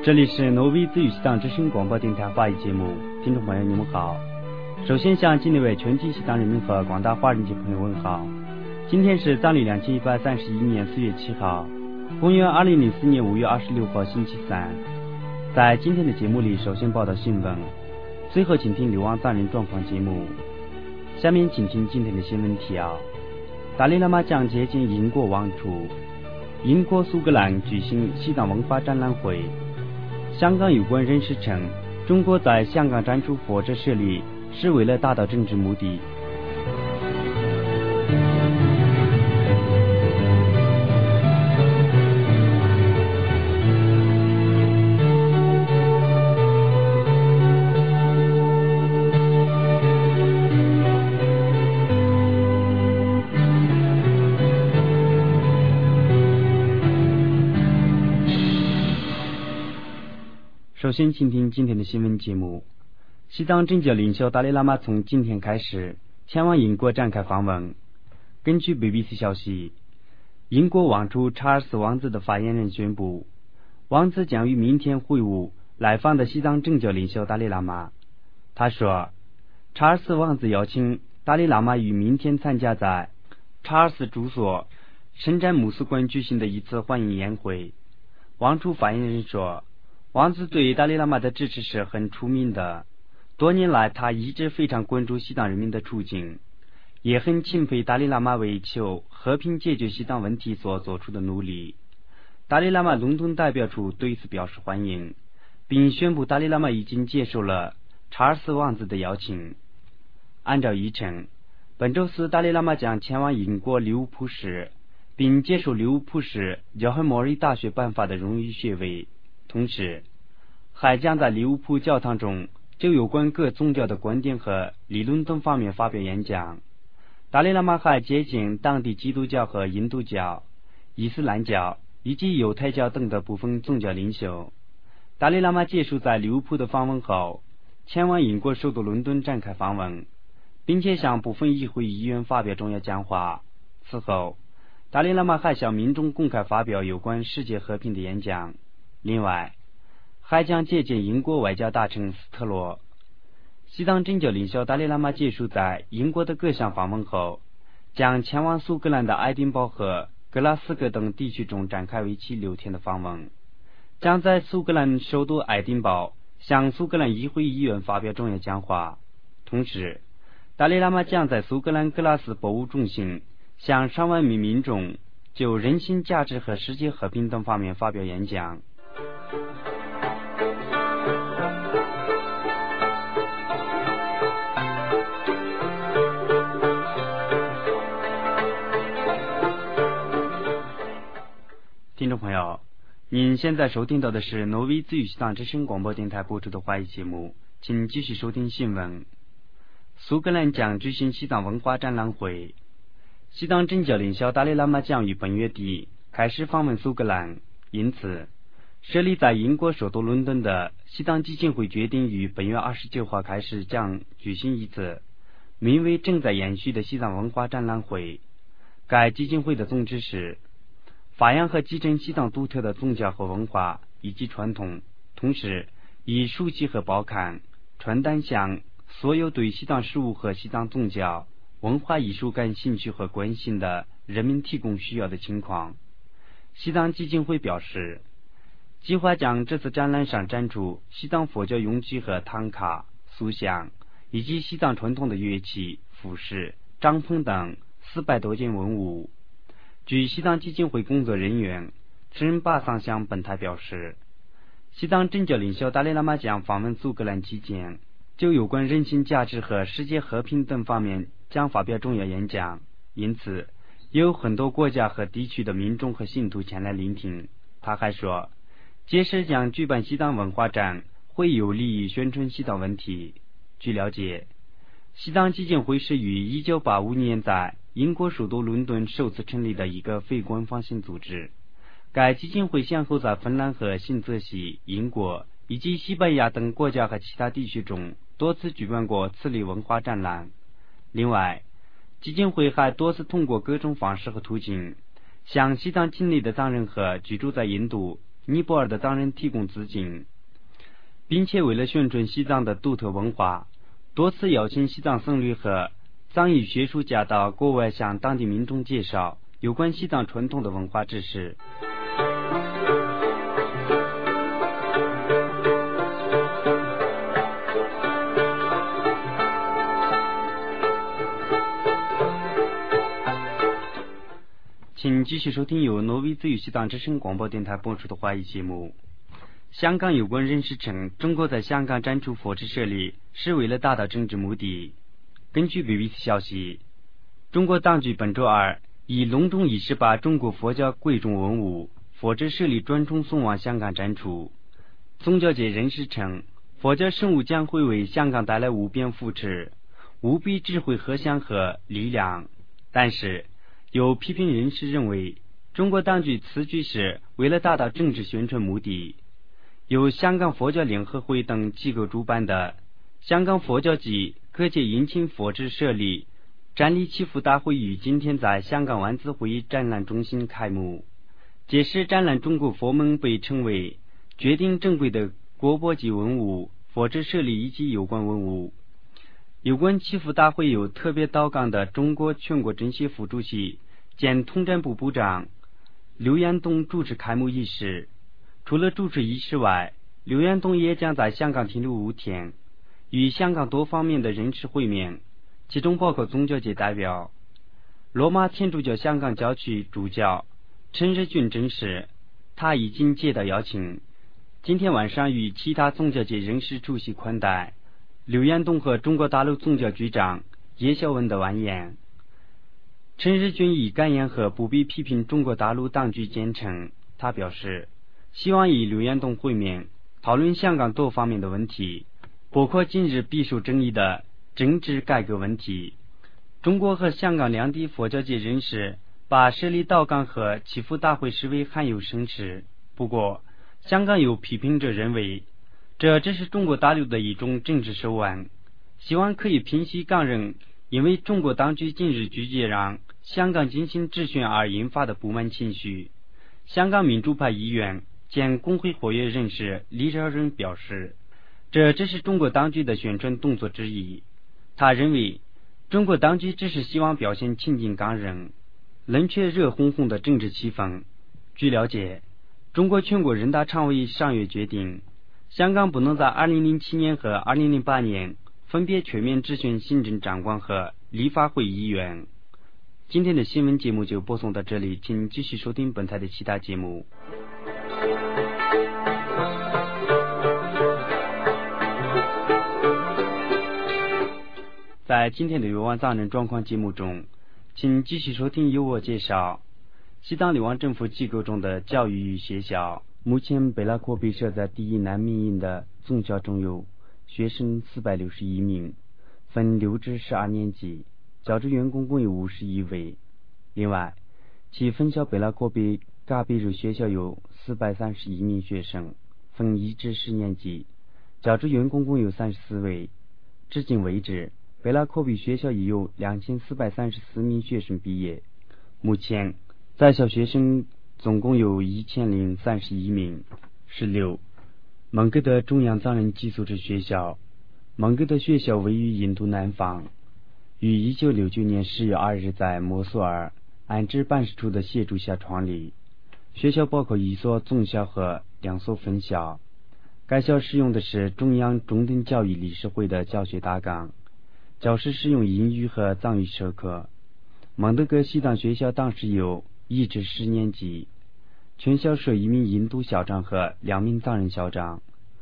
这里是挪威自语西藏之声广播电台华语节目，听众朋友你们好。首先向境内外全体西藏人民和广大华人界朋友问好。今天是藏历2131年4月7号，公元2004年5月26号星期三。在今天的节目里，首先报道新闻，最后请听流亡藏人状况节目。下面请听今天的新闻提要：达赖喇嘛将接近英国王储，英国苏格兰举行西藏文化展览会。香港有关人士称，中国在香港展出或者设立是为了达到政治目的。首先请听今天的新闻节目。西藏政教领袖达赖喇嘛从今天开始前往英国展开访问。根据 BBC 消息，英国王储查尔斯王子的发言人宣布，王子将于明天会晤来访的西藏政教领袖达赖喇嘛。他说，查尔斯王子邀请达赖喇嘛于明天参加在查尔斯住所圣詹姆斯馆举行的一次欢迎宴会。王储发言人说，王子对达赖喇嘛的支持是很出名的，多年来他一直非常关注西藏人民的处境，也很钦佩达赖喇嘛为求和平解决西藏问题所做出的努力。达赖喇嘛伦敦代表处对此表示欢迎，并宣布达赖喇嘛已经接受了查尔斯王子的邀请。按照议程，本周四达赖喇嘛将前往英国利物浦市，并接受利物浦市约翰莫瑞大学颁发的荣誉学位，同时还将在利物浦教堂中就有关各宗教的观点和理论等方面发表演讲。达赖喇嘛还接见当地基督教和印度教、伊斯兰教以及犹太教等的部分宗教领袖。达赖喇嘛结束在利物浦的访问后，前往英国首都伦敦展开访问，并且向部分议会议员发表重要讲话。此后，达赖喇嘛还向民众公开发表有关世界和平的演讲。另外，还将接见英国外交大臣斯特罗。西藏政教领袖达赖喇嘛结束在英国的各项访问后，将前往苏格兰的爱丁堡和格拉斯哥等地区中展开为期6天的访问，将在苏格兰首都爱丁堡向苏格兰议会议员发表重要讲话。同时，达赖喇嘛将在苏格兰格拉斯博物中心向上万名民众就人性价值和世界和平等方面发表演讲。听众朋友，您现在收听到的是挪威自语西藏之声广播电台播出的华语节目，请继续收听新闻。苏格兰将举行西藏文化展览会。西藏政教领袖达赖喇嘛将于本月底开始访问苏格兰，因此设立在英国首都伦敦的西藏基金会决定于本月29号开始将举行一次名为正在延续的西藏文化展览会。该基金会的宗旨是发扬和继承西藏独特的宗教和文化以及传统，同时以书籍和报刊、传单向所有对西藏事务和西藏宗教、文化艺术感兴趣和关心的人民提供需要的情况。西藏基金会表示，计划将这次展览上展出西藏佛教用具和唐卡、塑像，以及西藏传统的乐器、服饰、帐篷等400多件文物。据西藏基金会工作人员赤仁巴桑向本台表示，西藏政教领袖达赖喇嘛将访问苏格兰期间，就有关人性价值和世界和平等方面将发表重要演讲，因此有很多国家和地区的民众和信徒前来聆听。他还说，届时将举办西藏文化展会有利于宣传西藏问题。据了解，西藏基金会是于1985年在英国首都伦敦首次成立的一个非官方性组织。该基金会先后在芬兰和新泽西、英国以及西班牙等国家和其他地区中多次举办过此类文化展览。另外，基金会还多次通过各种方式和途径向西藏境内的藏人和居住在印度、 尼泊尔的藏人提供资金，并且为了宣传西藏的独特文化，多次邀请西藏僧侣和藏裔学术家到国外向当地民众介绍有关西藏传统的文化知识。请继续收听由挪威自由西藏之声广播电台播出的华语节目。香港有关人士称，中国在香港展出佛制设立是为了达到政治目的。根据 BBC 消息，中国当局本周二以隆重仪式把中国佛教贵重文物佛制设立专程送往香港展出。宗教界人士称，佛教圣物将会为香港带来无边扶持、无比智慧和祥和力量，但是有批评人士认为，中国当局此举是为了达到政治宣传目的。由香港佛教联合会等机构主办的香港佛教及各界迎亲佛制设立瞻礼祈福大会于今天在香港湾子会议展览中心开幕。届时展览中国佛门被称为决定正规的国宝级文物、佛制设立以及有关文物。有关祈福大会有特别到港的中国全国政协副主席兼统战部部长刘延东主持开幕仪式。除了主持仪式外，刘延东也将在香港停留5天，与香港多方面的人士会面，其中包括宗教界代表。罗马天主教香港教区主教陈日俊证实，他已经接到邀请，今天晚上与其他宗教界人士出席款待刘延东和中国大陆宗教局长叶孝文的晚宴。陈日君以感言和不必批评中国大陆当局简称，他表示希望与刘延东会面，讨论香港多方面的问题，包括近日备受争议的政治改革问题。中国和香港两地佛教界人士把设立道港和祈福大会视为罕有盛事，不过香港有批评者认为，这只是中国大陆的一种政治手腕，希望可以平息港人因为中国当局近日拒绝让香港进行直选而引发的不满情绪。香港民主派议员兼工会活跃人士李兆仁表示，这只是中国当局的宣传动作之一。他认为，中国当局只是希望表现亲近港人，冷却热烘烘的政治气氛。据了解，中国全国人大常委上月决定，香港不能在2007年和2008年分别全面直选行政长官和立法会议员。今天的新闻节目就播送到这里，请继续收听本台的其他节目。在今天的流亡藏人状况节目中，请继续收听由我介绍西藏流亡政府机构中的教育与学校。目前贝拉阔被设在第一难民营的宗教中有学生461名，分6至12年级，教职员共有51位。另外，其分校贝拉阔贝嘎贝鲁学校有431名学生，分1至10年级，教职员共有34位。至今为止，贝拉阔贝学校已有2434名学生毕业。目前在校学生总共有1031名。16. 蒙哥德中央藏人寄宿制学校。蒙哥德学校位于印度南方，于1969年10月2日在摩苏尔安置办事处的协助下创立。学校包括1所总校和2所分校。该校使用的是中央中等教育理事会的教学大纲，教师使用英语和藏语授课。蒙德格西藏学校当时有1至10年级，全校设1名印度校长和2名藏人校长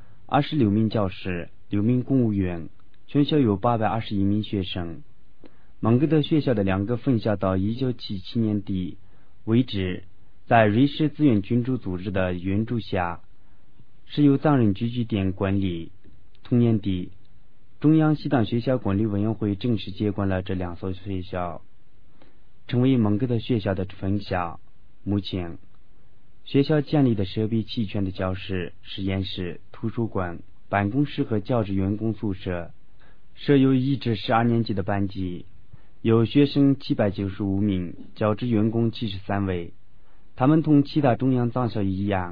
，26名教师，6名公务员，全校有821名学生。蒙哥德学校的2个分校到1977年底为止，在瑞士自愿君主组织的援助下，是由藏人聚居点管理。同年底，中央西藏学校管理委员会正式接管了这2所学校，成为蒙哥德学校的分校。目前，学校建立的设备齐全的教室、实验室、图书馆、办公室和教职员工宿舍，设有1至12年级的班级，有学生795名，教职员工73位。他们同其他中央藏校一样，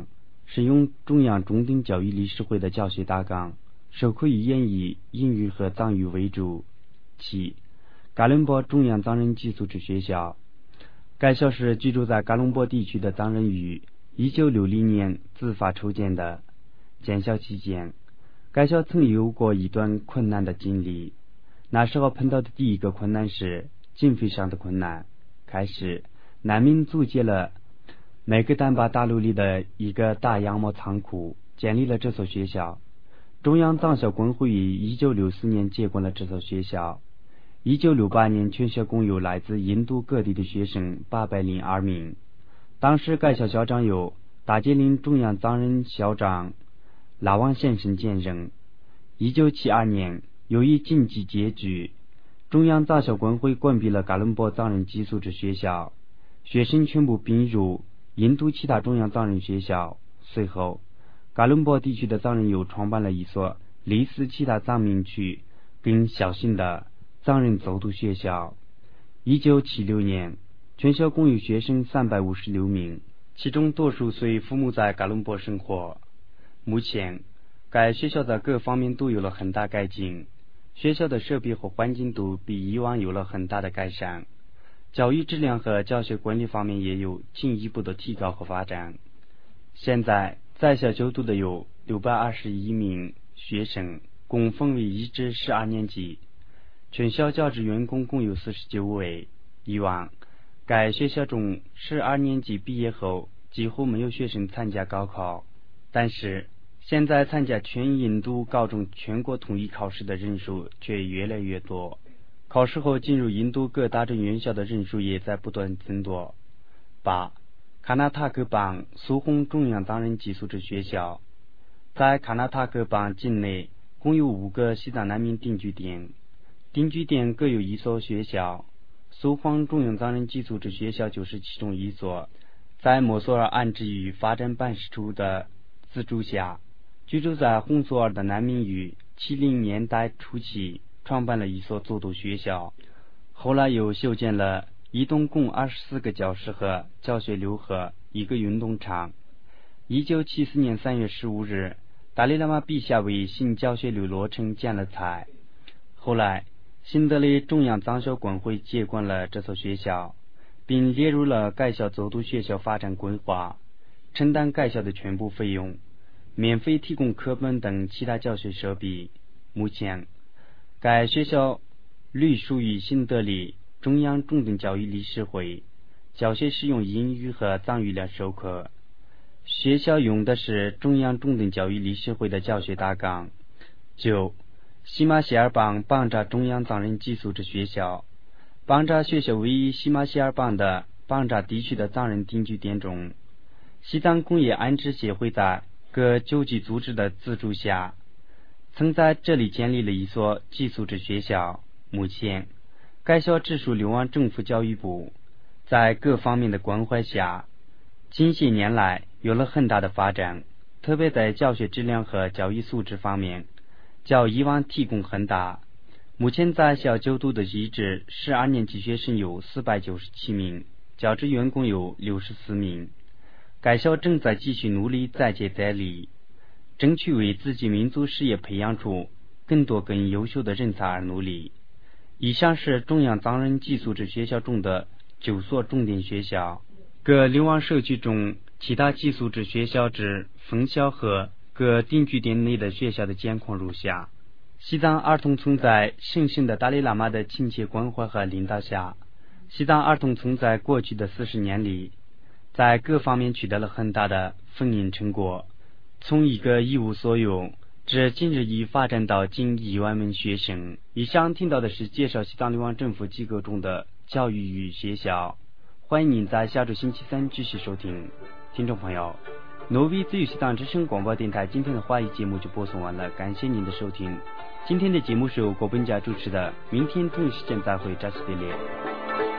使用中央中等教育理事会的教学大纲，授课以英语、英语和藏语为主。七、噶伦坡中央藏人寄宿制学校。该校是居住在噶伦坡地区的藏人于1960年自发筹建的。建校期间，该校曾有过一段困难的经历。那时候碰到的第一个困难是经费上的困难。开始，难民租借了美格丹巴大陆里的一个大羊毛仓库，建立了这所学校。中央藏校工会于1964年接管了这所学校。1968年，全校共有来自印度各地的学生802名。当时该校校长由大吉岭中央藏人校长拉旺先生兼任。1972年，由于经济拮据，中央藏校工会关闭了噶伦坡藏人寄宿制学校，学生全部并入印度其他中央藏人学校。随后，噶伦坡地区的藏人又创办了一所类似其他藏民区更小型的藏人走读学校。1976年，全校共有学生356名，其中多数随父母在噶伦坡生活。目前，该学校在各方面都有了很大改进，学校的设备和环境都比以往有了很大的改善，教育质量和教学管理方面也有进一步的提高和发展。现在在校就读的有621名学生，共分为1至12年级，全校教职员工共有49位。以往，该学校中12年级毕业后几乎没有学生参加高考，但是现在参加全印度高中全国统一考试的人数却越来越多，考试后进入印度各大专院校的人数也在不断增多。8. 卡纳塔克邦苏洪中央藏人寄宿制学校。在卡纳塔克邦境内共有5个西藏难民定居点，定居点各有一所学校，苏洪中央藏人寄宿制学校就是其中一所。在摩索尔安置与发展办事处的资助下，居住在洪索尔的难民于70年代初期创办了一所走读学校，后来又修建了一栋共24个教室和教学楼和一个运动场。1974年3月15日，达赖喇嘛陛下为新教学楼落成建了材。后来，新德里中央藏校工会接管了这所学校，并列入了该校走读学校发展规划，承担该校的全部费用，免费提供课本等其他教学设备。目前，该学校隶属于新德里中央中等教育理事会，教学使用英语和藏语来授课。学校用的是中央中等教育理事会的教学大纲。9. 西马希尔邦邦扎中央藏人寄宿制学校。邦扎学校位于西马希尔邦的邦扎地区的藏人定居点中。西藏工业安置协会在各救济组织的资助下，曾在这里建立了一所寄宿制学校。目前，该校直属流亡政府教育部，在各方面的关怀下，近些年来有了很大的发展，特别在教学质量和教育素质方面，较以往提供很大。目前在校就读的1至12年级学生有497名，教职员工有64名。该校正在继续努力再接再厉，争取为自己民族事业培养出更多更优秀的人才而努力。以上是中央藏人寄宿制学校中的9所重点学校。各流亡社区中其他寄宿制学校之分校和各定居点内的学校的简况如下。西藏儿童村在神圣的达赖喇嘛的亲切关怀和领导下，西藏儿童村在过去的40年里，在各方面取得了很大的丰盈成果，从一个一无所有至今日已发展到近1万名学生。以上听到的是介绍西藏流亡政府机构中的教育与学校，欢迎您在下周星期三继续收听。听众朋友，挪威自由西藏之声广播电台今天的华语节目就播送完了，感谢您的收听。今天的节目是由郭本家主持的，明天同一时间再会，扎西德列。